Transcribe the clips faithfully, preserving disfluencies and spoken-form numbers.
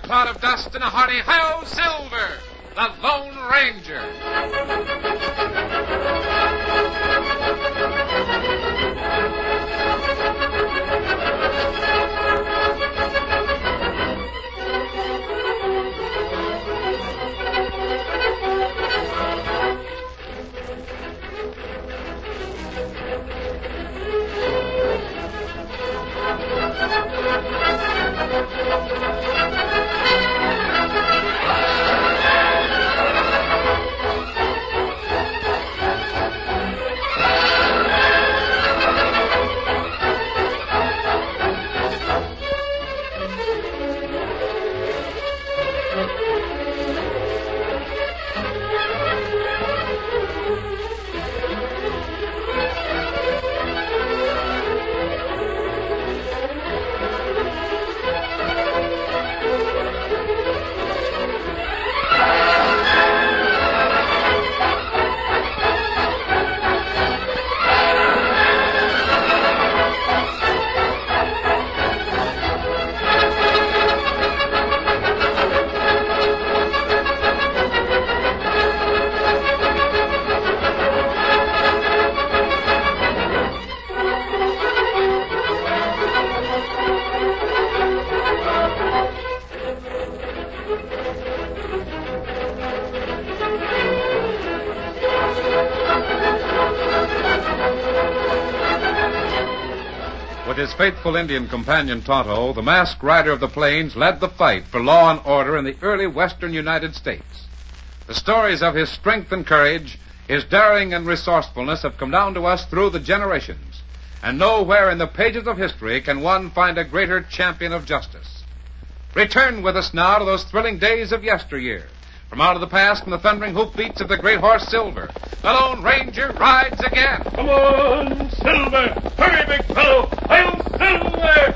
cloud of dust and a hearty "Hi-Yo, Silver!" The Lone Ranger. With his faithful Indian companion Tonto, the masked rider of the plains led the fight for law and order in the early western United States. The stories of his strength and courage, his daring and resourcefulness have come down to us through the generations, and nowhere in the pages of history can one find a greater champion of justice. Return with us now to those thrilling days of yesteryear. From out of the past and the thundering hoofbeats of the great horse Silver, the Lone Ranger rides again. Come on, Silver! Hurry, big fellow! I'm Silver!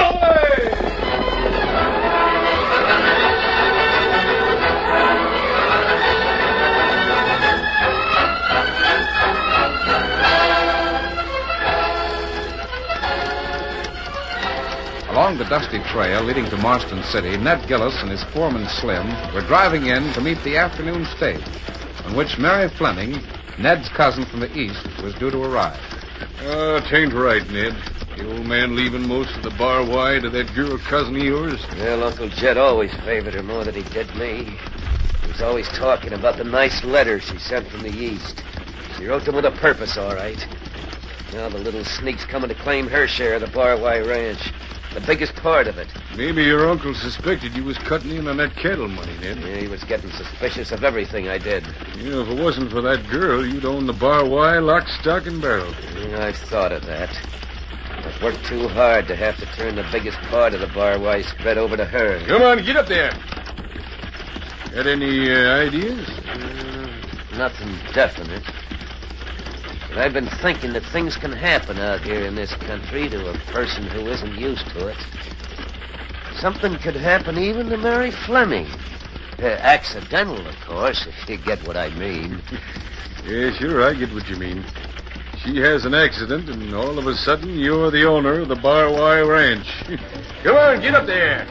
Away! Along the dusty trail leading to Marston City, Ned Gillis and his foreman Slim were driving in to meet the afternoon stage, on which Mary Fleming, Ned's cousin from the east, was due to arrive. Oh, 'tain't right, Ned. The old man leaving most of the bar wide to that girl cousin of yours. Well, Uncle Jed always favored her more than he did me. He was always talking about the nice letters she sent from the east. She wrote them with a purpose, all right. Now the little sneak's coming to claim her share of the Bar Y Ranch. The biggest part of it. Maybe your uncle suspected you was cutting in on that cattle money, Ned. Yeah, he was getting suspicious of everything I did. You know, if it wasn't for that girl, you'd own the Bar Y lock, stock, and barrel. Yeah, I've thought of that. I've worked too hard to have to turn the biggest part of the Bar Y spread over to her. Come on, get up there. Got any uh, ideas? Uh, nothing definite. But I've been thinking that things can happen out here in this country to a person who isn't used to it. Something could happen even to Mary Fleming. Uh, accidental, of course, if you get what I mean. Yeah, sure, I get what you mean. She has an accident, and all of a sudden, you're the owner of the Bar Y Ranch. Come on, get up there.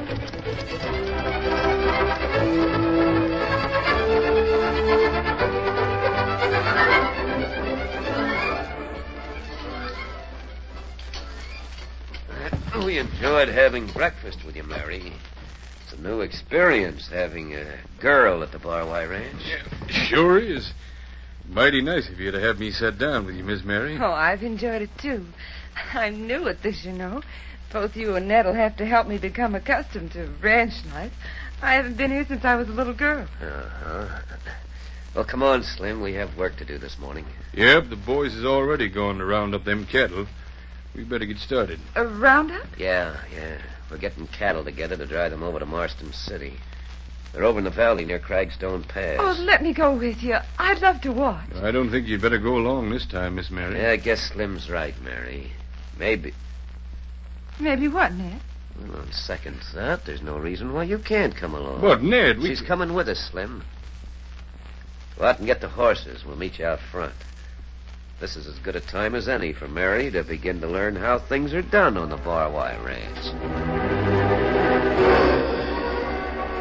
We enjoyed having breakfast with you, Mary. It's a new experience having a girl at the Bar Y Ranch. Yeah, sure is. Mighty nice of you to have me sit down with you, Miss Mary. Oh, I've enjoyed it, too. I'm new at this, you know. Both you and Ned will have to help me become accustomed to ranch life. I haven't been here since I was a little girl. Uh-huh. Well, come on, Slim. We have work to do this morning. Yep, the boys is already going to round up them cattle. We better get started. A roundup? Yeah, yeah. We're getting cattle together to drive them over to Marston City. They're over in the valley near Cragstone Pass. Oh, let me go with you. I'd love to watch. I don't think you'd better go along this time, Miss Mary. Yeah, I guess Slim's right, Mary. Maybe. Maybe what, Ned? Well, on second thought, there's no reason why you can't come along. But, Ned, we... She's coming with us, Slim. Go out and get the horses. We'll meet you out front. This is as good a time as any for Mary to begin to learn how things are done on the Bar Y Ranch.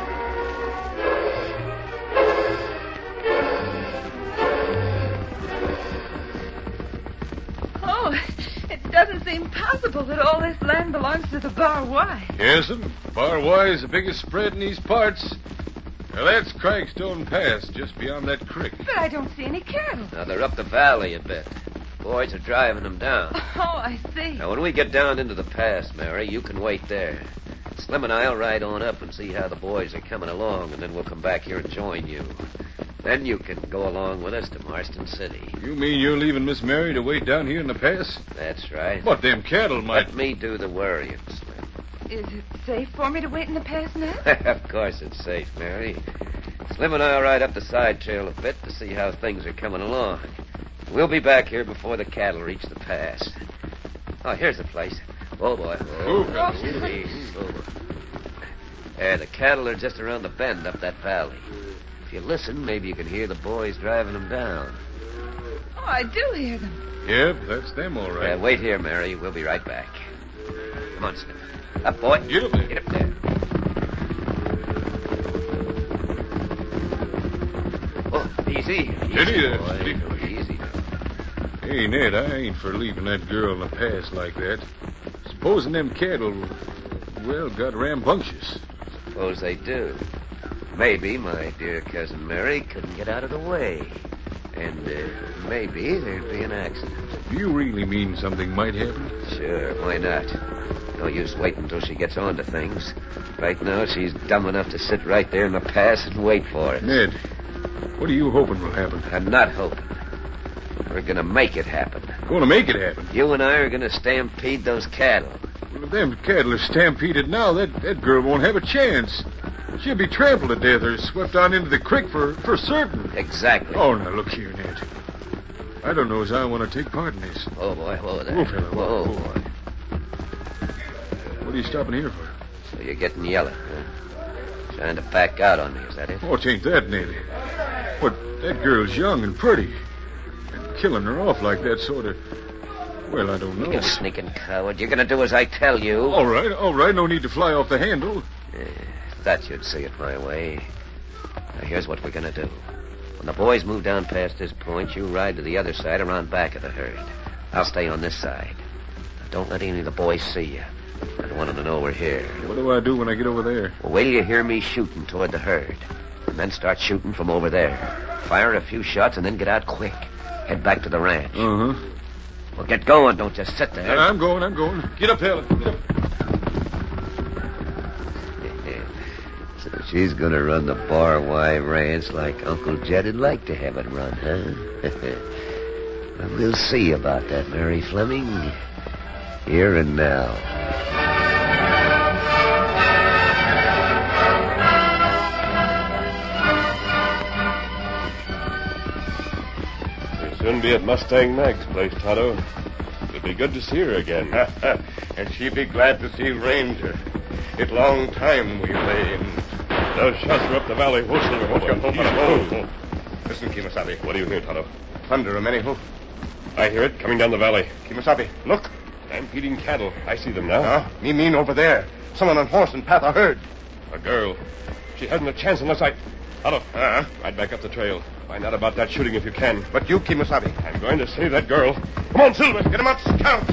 doesn't seem possible that all this land belongs to the Bar Y. Yes'm. Bar Y is the biggest spread in these parts. Now, that's Cragstone Pass, just beyond that creek. But I don't see any cattle. Now, they're up the valley a bit. Boys are driving them down. Oh, I see. Now, when we get down into the pass, Mary, you can wait there. Slim and I'll ride on up and see how the boys are coming along, and then we'll come back here and join you. Then you can go along with us to Marston City. You mean you're leaving Miss Mary to wait down here in the pass? That's right. But them cattle might... Let me do the worrying, Slim. Is it safe for me to wait in the pass now? Of course it's safe, Mary. Slim and I'll ride up the side trail a bit to see how things are coming along. We'll be back here before the cattle reach the pass. Oh, here's the place. Oh, boy. Oh, Oh, easy. Oh, boy. There, the cattle are just around the bend up that valley. If you listen, maybe you can hear the boys driving them down. Oh, I do hear them. Yep, that's them, all right. Uh, wait here, Mary. We'll be right back. Come on, Slim. Up, boy. Get up there. Get up there. Oh, easy. Steady Easy, there, boy. steady. Easy now. Hey, Ned, I ain't for leaving that girl in the pass like that. Supposing them cattle, well, got rambunctious. Suppose they do. Maybe my dear cousin Mary couldn't get out of the way. And uh, maybe there'd be an accident. Do you really mean something might happen? Sure, why not? No use waiting until she gets on to things. Right now, she's dumb enough to sit right there in the pass and wait for it. Ned, what are you hoping will happen? I'm not hoping. We're going to make it happen. Going to make it happen. You and I are going to stampede those cattle. Well, if them cattle are stampeded now, that, that girl won't have a chance. She'll be trampled to death or swept on into the creek for, for certain. Exactly. Oh, now, look here, Ned. I don't know as I want to take part in this. Oh, boy, whoa there. Whoa, fella, whoa, Whoa, whoa. boy. What are you stopping here for? So you're getting yellow, huh? Trying to back out on me, is that it? Oh, it ain't that, Ned. But that girl's young and pretty. And killing her off like that sort of... Well, I don't know. You sneaking coward. You're going to do as I tell you. All right, all right. No need to fly off the handle. Yeah, thought you'd see it my way. Now, here's what we're going to do. When the boys move down past this point, you ride to the other side around back of the herd. I'll stay on this side. Now, don't let any of the boys see you. I don't want them to know we're here. What do I do when I get over there? Well, wait till you hear me shooting toward the herd. And then start shooting from over there. Fire a few shots and then get out quick. Head back to the ranch. Uh-huh. Well, get going. Don't just sit there. I'm going, I'm going. Get up, Helen. Get up. So she's going to run the Bar Y Ranch like Uncle Jed'd like to have it run, huh? Well, we'll see about that, Mary Fleming. Here and now. We'll soon be at Mustang Mag's place, Tonto. It'll be good to see her again. And she be glad to see Ranger. It long time we lay in. Those shots are up the valley. Whoa, Silver. Whoa, whoa, whoa, whoa. Listen, Kimasabi. What do you hear, Tonto? Thunder a many who? I hear it coming down the valley. Kimasabi, look. Stampeding cattle. I see them now. Huh? Me mean over there. Someone on horse and path a herd. A girl. She hasn't a chance unless I... Tonto, Uh-huh. ride back up the trail. Find out about that shooting if you can. But you, Kimasabi. I'm going to save that girl. Come on, Silver. Get him up, scout.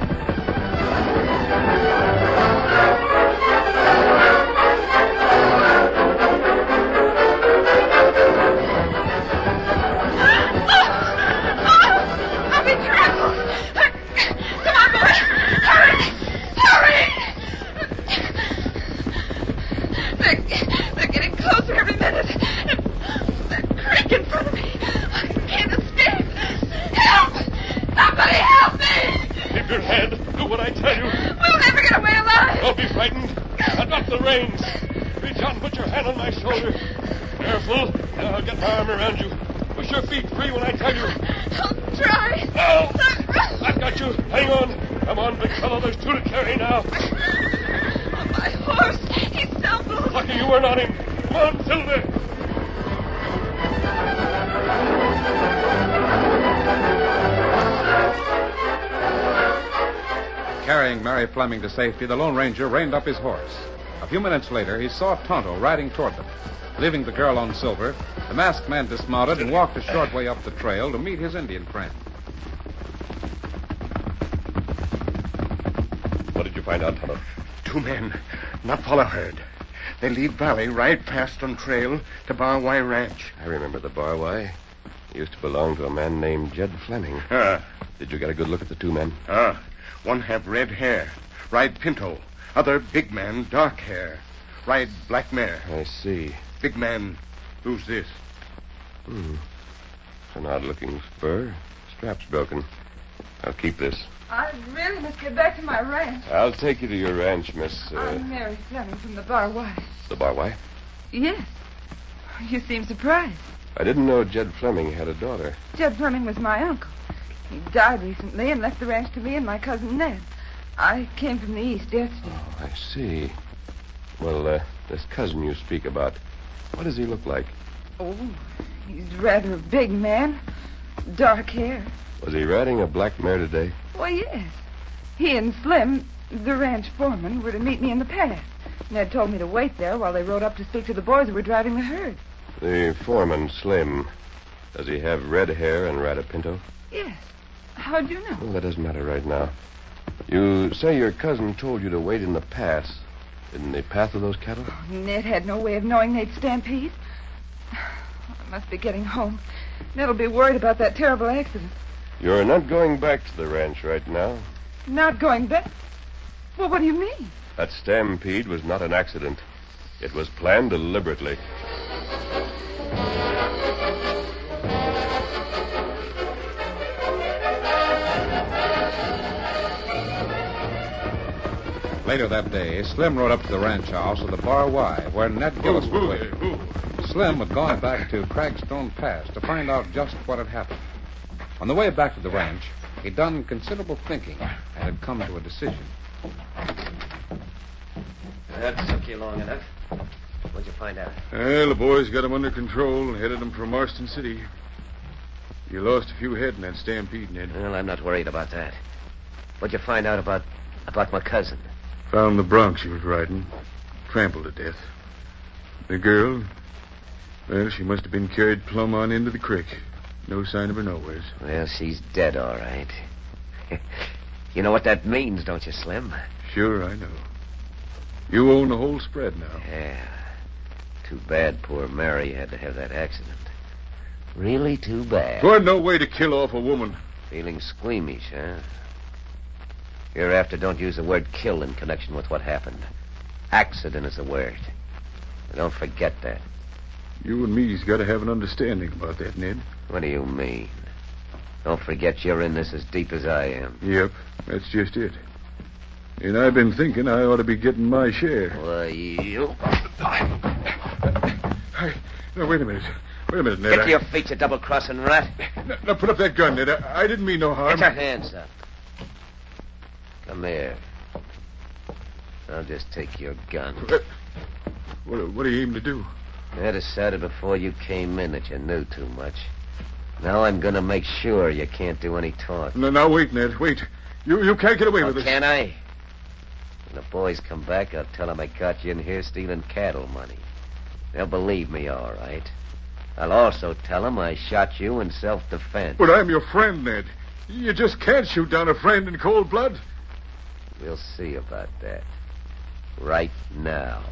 I'll be trampled. Come on, boy. Hurry. Hurry. They're, they're getting closer every minute. That creek in front of me. I can't escape. Help. Somebody help me. Keep your head. Do what I tell you. We'll never get away alive. Don't be frightened. Now drop the reins. Reach out and put your hand on my shoulder. Careful, and I'll get my arm around you. Push your feet free when I tell you. I'll try. Now! I've got you. Hang on. Come on, big fellow. There's two to carry now. On my horse. He stumbled. Lucky you weren't on him. Come on, Silver. Carrying Mary Fleming to safety, the Lone Ranger reined up his horse. A few minutes later, he saw Tonto riding toward them. Leaving the girl on Silver, the masked man dismounted and walked a short way up the trail to meet his Indian friend. find out, Tonto? Two men, not follow herd. They leave valley, ride fast on trail to Bar Y Ranch. I remember the Bar Y. It used to belong to a man named Jed Fleming. Ah, Did you get a good look at the two men? ah. One have red hair, ride pinto. Other big man, dark hair, ride black mare. I see. Big man, who's this? Hmm. It's an odd-looking spur. Strap's broken. I'll keep this. I really must get back to my ranch. I'll take you to your ranch, Miss... Uh, I'm Mary Fleming from the Bar Y. the Bar Y. Yes. You seem surprised. I didn't know Jed Fleming had a daughter. Jed Fleming was my uncle. He died recently and left the ranch to me and my cousin Ned. I came from the east yesterday. Oh, I see. Well, uh, this cousin you speak about, what does he look like? Oh, he's rather a big man. Dark hair. Was he riding a black mare today? Well, yes. He and Slim, the ranch foreman, were to meet me in the pass. Ned told me to wait there while they rode up to speak to the boys who were driving the herd. The foreman, Slim, does he have red hair and ride a pinto? Yes. How'd you know? Well, that doesn't matter right now. You say your cousin told you to wait in the pass. In the path of those cattle? Ned had no way of knowing they'd stampede. I must be getting home. Ned'll be worried about that terrible accident. You're not going back to the ranch right now. Not going back? Well, what do you mean? That stampede was not an accident. It was planned deliberately. Later that day, Slim rode up to the ranch house of the Bar Y, where Ned Gillis was waiting. Slim had gone back to Cragstone Pass to find out just what had happened. On the way back to the ranch, he'd done considerable thinking and had come to a decision. That took you long enough. What'd you find out? Well, the boys got him under control and headed him for Marston City. You lost a few head in that stampede, Ned. Well, I'm not worried about that. What'd you find out about about my cousin? Found the bronc she was riding, trampled to death. The girl, well, she must have been carried plumb on into the creek. No sign of her nowheres. Well, she's dead, all right. You know what that means, don't you, Slim? Sure, I know. You own the whole spread now. Yeah. Too bad poor Mary had to have that accident. Really too bad. There no way to kill off a woman. Feeling squeamish, huh? Hereafter, don't use the word kill in connection with what happened. Accident is the word. Don't forget that. You and me's got to have an understanding about that, Ned. What do you mean? Don't forget you're in this as deep as I am. Yep, that's just it. And I've been thinking I ought to be getting my share. Why, you... Hey, now, wait a minute. Wait a minute, Ned. Get I... to your feet, you double-crossing rat. Now, now, put up that gun, Ned. I, I didn't mean no harm. Get your hands up. Come here. I'll just take your gun. What, what are you aiming to do? I decided before you came in that you knew too much. Now I'm going to make sure you can't do any talk. No, now, wait, Ned. Wait. You you can't get away Oh, with this. can I? When the boys come back, I'll tell them I caught you in here stealing cattle money. They'll believe me, all right. I'll also tell them I shot you in self-defense. But I'm your friend, Ned. You just can't shoot down a friend in cold blood. We'll see about that. Right now.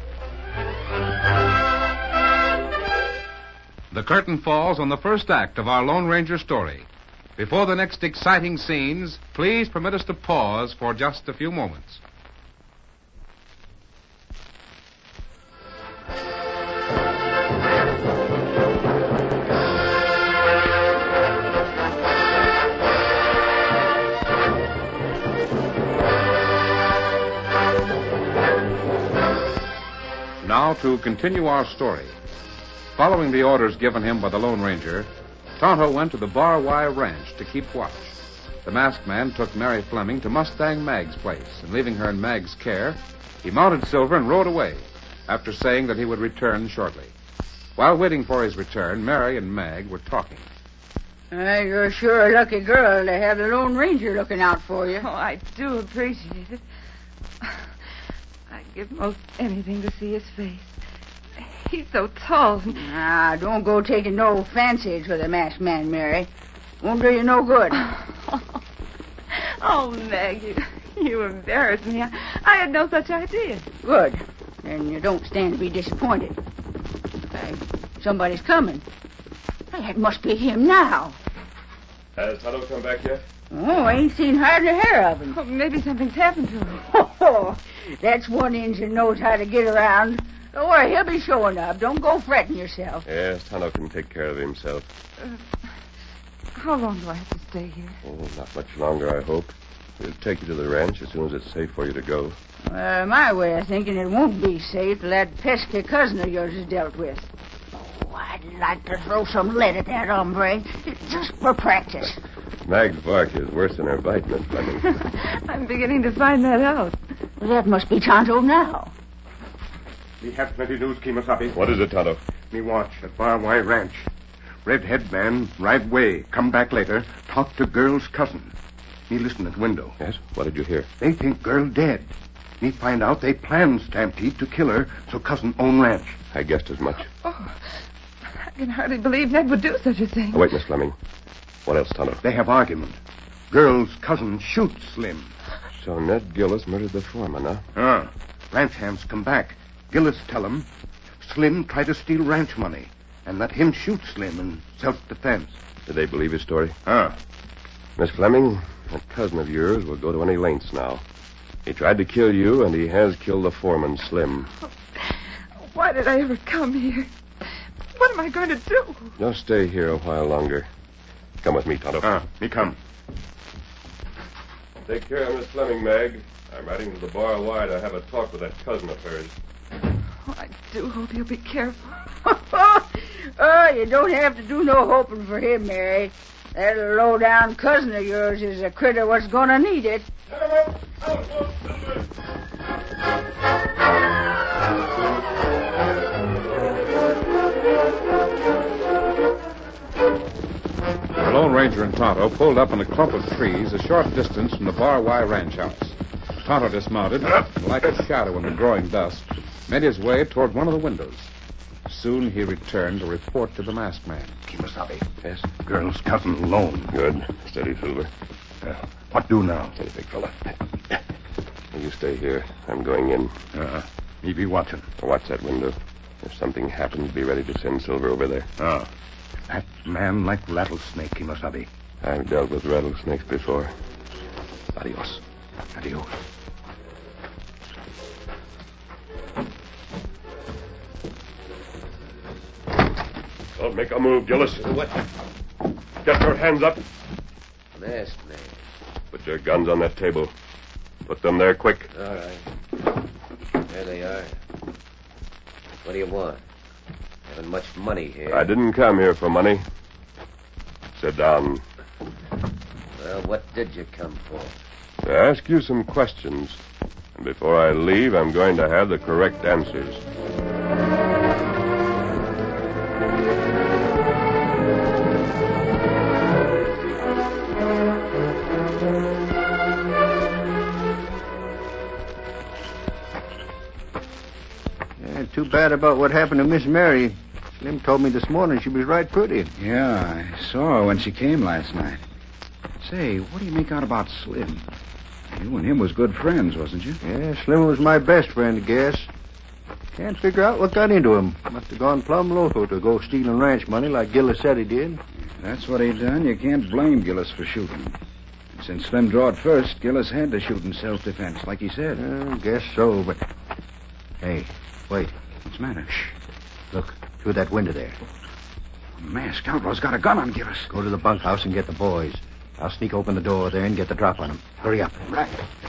The curtain falls on the first act of our Lone Ranger story. Before the next exciting scenes, please permit us to pause for just a few moments. Now to continue our story. Following the orders given him by the Lone Ranger, Tonto went to the Bar Y Ranch to keep watch. The masked man took Mary Fleming to Mustang Mag's place, and leaving her in Mag's care, he mounted Silver and rode away, after saying that he would return shortly. While waiting for his return, Mary and Mag were talking. Uh, you're sure a lucky girl to have the Lone Ranger looking out for you. Oh, I do appreciate it. I'd give most anything to see his face. He's so tall. Ah, don't go taking no fancies with a masked man, Mary. Won't do you no good. Oh, Meg, you, You embarrass me. I, I had no such idea. Good. And you don't stand to be disappointed. Uh, somebody's coming. That must be him now. Has Tonto come back yet? Oh, I ain't seen hardly a hair of him. Oh, maybe something's happened to him. Oh, that's one Injun knows how to get around. Don't worry, he'll be showing up. Don't go fretting yourself. Yes, Tonto can take care of himself. Uh, how long do I have to stay here? Oh, not much longer, I hope. We'll take you to the ranch as soon as it's safe for you to go. Uh, my way of thinking, it won't be safe till that pesky cousin of yours is dealt with. Oh, I'd like to throw some lead at that hombre, just for practice. Mag's bark is worse than her bite, Miss Fleming. I'm beginning to find that out. Well, that must be Tonto now. We have plenty news, Kemosabe. What is it, Tonto? Me watch at Barwai Ranch. Red-head man, right way. Come back later. Talk to girl's cousin. Me listen at window. Yes? What did you hear? They think girl dead. Me find out they plan Stampede to kill her so cousin own ranch. I guessed as much. Oh, I can hardly believe Ned would do such a thing. Oh, wait, Miss Fleming. What else, Tonto? They have argument. Girl's cousin shoots Slim. So Ned Gillis murdered the foreman, huh? Ah. Ranch hands come back. Gillis tell him Slim tried to steal ranch money and let him shoot Slim in self-defense. Did they believe his story? Ah. Miss Fleming, that cousin of yours will go to any lengths now. He tried to kill you, and he has killed the foreman, Slim. Why did I ever come here? What am I going to do? Just stay here a while longer. Come with me, Tonto. Ah, me come. Take care of Miss Fleming, Mag. I'm riding to the bar wide to have a talk with that cousin of hers. Oh, I do hope you'll be careful. Oh, you don't have to do no hoping for him, Mary. That low-down cousin of yours is a critter what's gonna need it. The Lone Ranger and Tonto pulled up in a clump of trees a short distance from the Bar Y ranch house. Tonto dismounted, and like a shadow in the growing dusk, made his way toward one of the windows. Soon he returned to report to the masked man. Kemosabe. Yes? Girl's cousin alone. Good. Steady, Silver. Uh, what do now? Steady, big fella. You stay here. I'm going in. Uh, me be watching. Watch that window. If something happens, be ready to send Silver over there. Ah. That man like rattlesnake, Kemosabe. I've dealt with rattlesnakes before. Adios. Adios. Don't make a move, Gillis. What? Get your hands up. Masked man. Put your guns on that table. Put them there quick. All right. There they are. What do you want? Haven't much money here. I didn't come here for money. Sit down. Well, what did you come for? To ask you some questions. And before I leave, I'm going to have the correct answers. Yeah, too bad about what happened to Miss Mary. Slim told me this morning she was right pretty. Yeah, I saw her when she came last night. Say, what do you make out about Slim? You and him was good friends, wasn't you? Yeah, Slim was my best friend, I guess. Can't figure out what got into him. Must have gone plumb loco to go stealing ranch money like Gillis said he did. If that's what he done, you can't blame Gillis for shooting. Since Slim drawed first, Gillis had to shoot in self-defense, like he said. I guess so, but... Hey, wait. What's the matter? Shh. Look, through that window there. The masked outlaw's got a gun on Gillis. Go to the bunkhouse and get the boys. I'll sneak open the door there and get the drop on them. Hurry up. Right.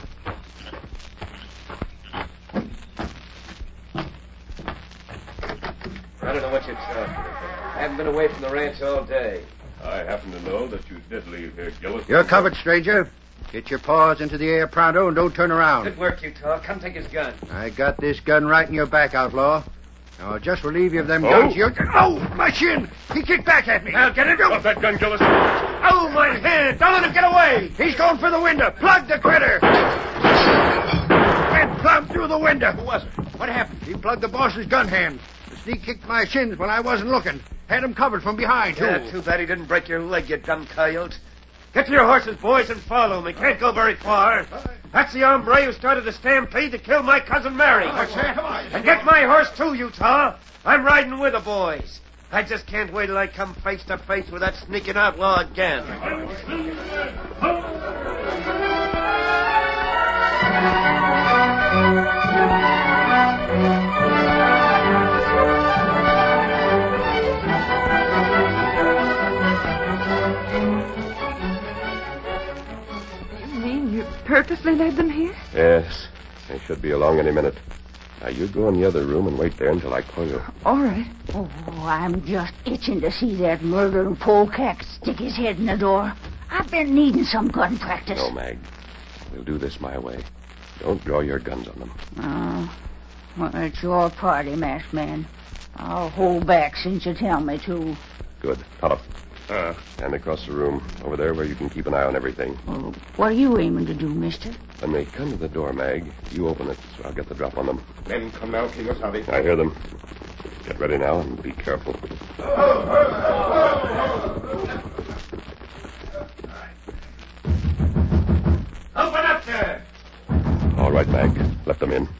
I don't know what you're talking about. I haven't been away from the ranch all day. I happen to know that you did leave here, Gillis. You're covered, stranger. Get your paws into the air pronto and don't turn around. Good work, Utah. Come take his gun. I got this gun right in your back, outlaw. Now, I'll just relieve you of them Oh? guns. You're... Oh, my shin! He kicked back at me. Now, get it. Drop that gun, Gillis. Oh, my hand! Don't let him get away! He's going for the window. Plug the critter! Went plumb through the window. Who was it? What happened? He plugged the boss's gun hand. The sneak kicked my shins when I wasn't looking. Had him covered from behind, too. Yeah, too bad he didn't break your leg, you dumb coyote. Get to your horses, boys, and follow me. Can't go very far. That's the hombre who started the stampede to kill my cousin Mary. And get my horse, too, Utah. I'm riding with the boys. I just can't wait till I come face to face with that sneaking outlaw again. You mean you purposely led them here? Yes. They should be along any minute. Now, you go in the other room and wait there until I call you. All right. Oh, I'm just itching to see that murdering polecat stick his head in the door. I've been needing some gun practice. No, Mag. We'll do this my way. Don't draw your guns on them. Oh, well, it's your party, masked man. I'll hold back since you tell me to. Good. Tonto. Uh, stand across the room, over there where you can keep an eye on everything. Well, what are you aiming to do, mister? When they come to the door, Mag, you open it, so I'll get the drop on them. Men come now, Kimasabi. I hear them. Get ready now and be careful. Open up there! All right, Mag. Let them in.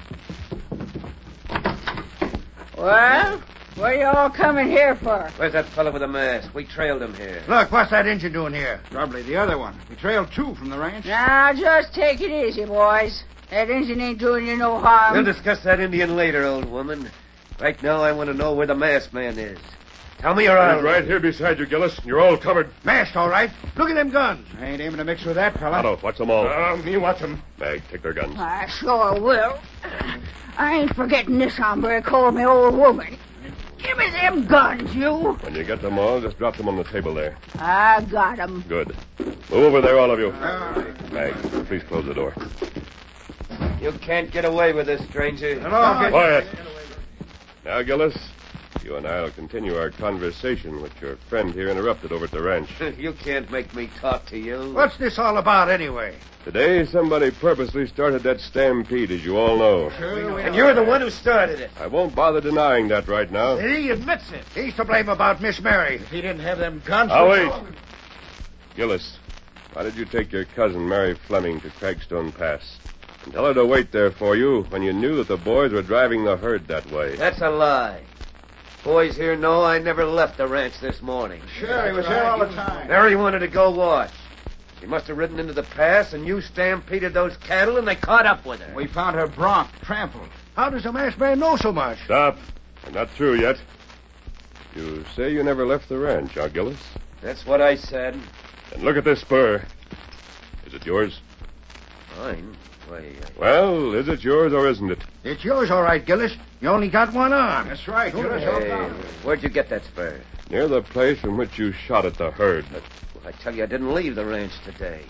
Well, what are you all coming here for? Where's that fellow with the mask? We trailed him here. Look, what's that engine doing here? Probably the other one. We trailed two from the ranch. Now, just take it easy, boys. That engine ain't doing you no harm. We'll discuss that Indian later, old woman. Right now, I want to know where the masked man is. Tell me your He's right here beside you, Gillis. You're all covered. Masked, all right. Look at them guns. I ain't aiming to mix with that fella. Tonto, watch them all. Uh, me watch him. Mag, take their guns. I sure will. I ain't forgetting this hombre called me old woman. Give me them guns, you. When you get them all, just drop them on the table there. I got 'em. Good. Move over there, all of you. Mag, please close the door. You can't get away with this, stranger. Quiet. Now, Gillis, you and I will continue our conversation which your friend here interrupted over at the ranch. You can't make me talk to you. What's this all about, anyway? Today, somebody purposely started that stampede, as you all know. And you're the one who started it. I won't bother denying that right now. He admits it. He's to blame about Miss Mary. If he didn't have them guns... Now, wait. Gillis, why did you take your cousin, Mary Fleming, to Cragstone Pass? And tell her to wait there for you when you knew that the boys were driving the herd that way. That's a lie. Boys here know I never left the ranch this morning. Sure, he was here all the time. Mary wanted to go watch. She must have ridden into the pass, and you stampeded those cattle, and they caught up with her. We found her bronc trampled. How does the masked man know so much? Stop. I'm not through yet. You say you never left the ranch, huh, Gillis? That's what I said. And look at this spur. Is it yours? Mine? Why, I... Well, is it yours or isn't it? It's yours, all right, Gillis. You only got one on. That's right. Hey, where'd you get that spur? Near the place from which you shot at the herd. Well, I tell you, I didn't leave the ranch today.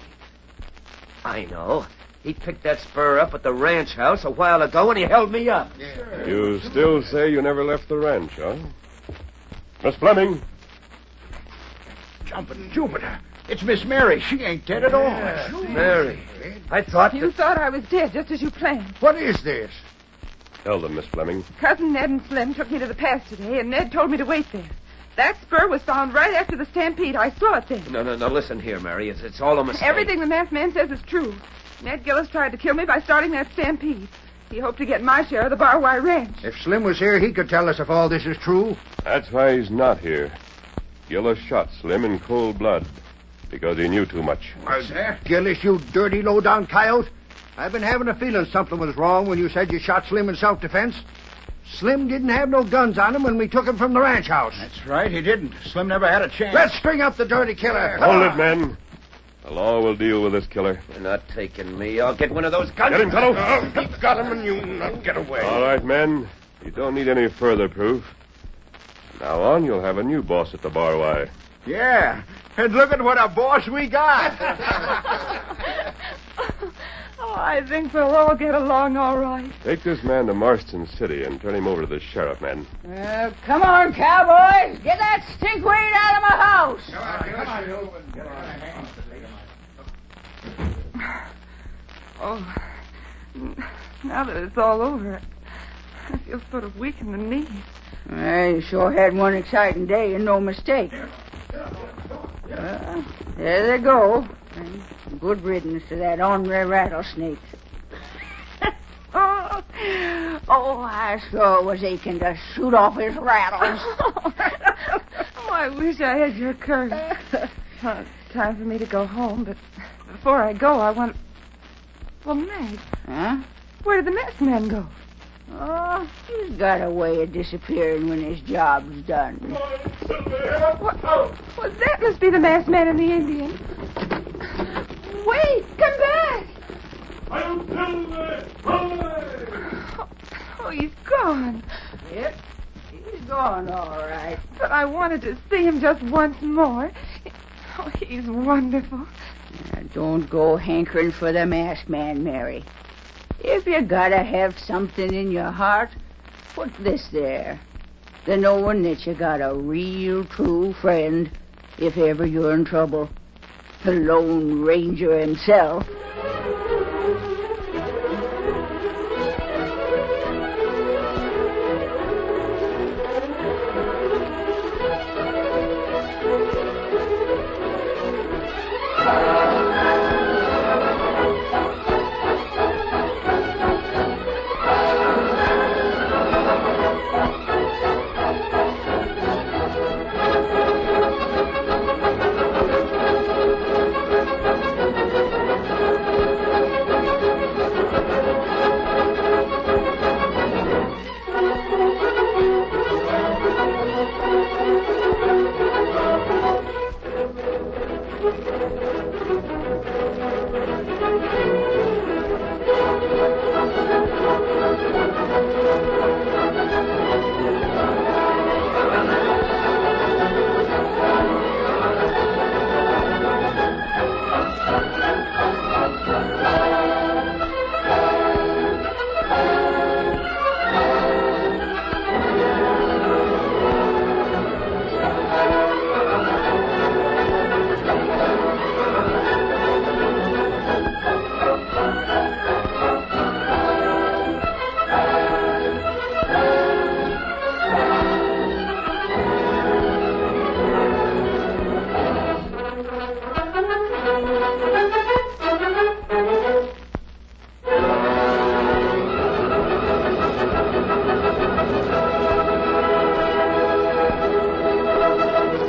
I know. He picked that spur up at the ranch house a while ago, and he held me up. Yeah. You still say you never left the ranch, huh? Miss Fleming. Jumping Jupiter. It's Miss Mary. She ain't dead at all. Yeah, Mary. I thought You that... thought I was dead, just as you planned. What is this? Tell them, Miss Fleming. Cousin Ned and Slim took me to the pass today, and Ned told me to wait there. That spur was found right after the stampede. I saw it then. No, no, no, listen here, Mary. It's, it's all a mistake. Everything the masked man says is true. Ned Gillis tried to kill me by starting that stampede. He hoped to get my share of the Bar Y Ranch. If Slim was here, he could tell us if all this is true. That's why he's not here. Gillis shot Slim in cold blood because he knew too much. Was that? Gillis, you dirty, low-down coyote. I've been having a feeling something was wrong when you said you shot Slim in self-defense. Slim didn't have no guns on him when we took him from the ranch house. That's right, he didn't. Slim never had a chance. Let's string up the dirty killer. Hold it, men. The law will deal with this killer. You're not taking me. I'll get one of those guns. Get him, Tonto. Oh, he's got him, and you not get away. All right, men. You don't need any further proof. From now on, you'll have a new boss at the Bar Y. Yeah, and look at what a boss we got. Oh, I think we'll all get along all right. Take this man to Marston City and turn him over to the sheriff, men. Uh, come on, cowboys. Get that stinkweed out of my house. Oh, now that it's all over, I feel sort of weak in the knees. I sure had one exciting day and no mistake. Uh, there they go. And good riddance to that ornery rattlesnake. oh, oh, I sure was aching to shoot off his rattles. oh, I wish I had your courage. Well, it's time for me to go home, but before I go, I want... Well, Meg. Huh? Where did the mess man go? Oh, he's got a way of disappearing when his job's done. What? Well, that must be the masked man and the Indian. Wait, come back. Oh, oh, he's gone. Yep, he's gone, all right. But I wanted to see him just once more. Oh, he's wonderful. Now, don't go hankering for the masked man, Mary. If you gotta have something in your heart, put this there. The knowing that you got a real true friend if ever you're in trouble. The Lone Ranger himself.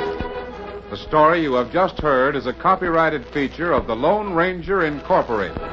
The story you have just heard is a copyrighted feature of the Lone Ranger Incorporated.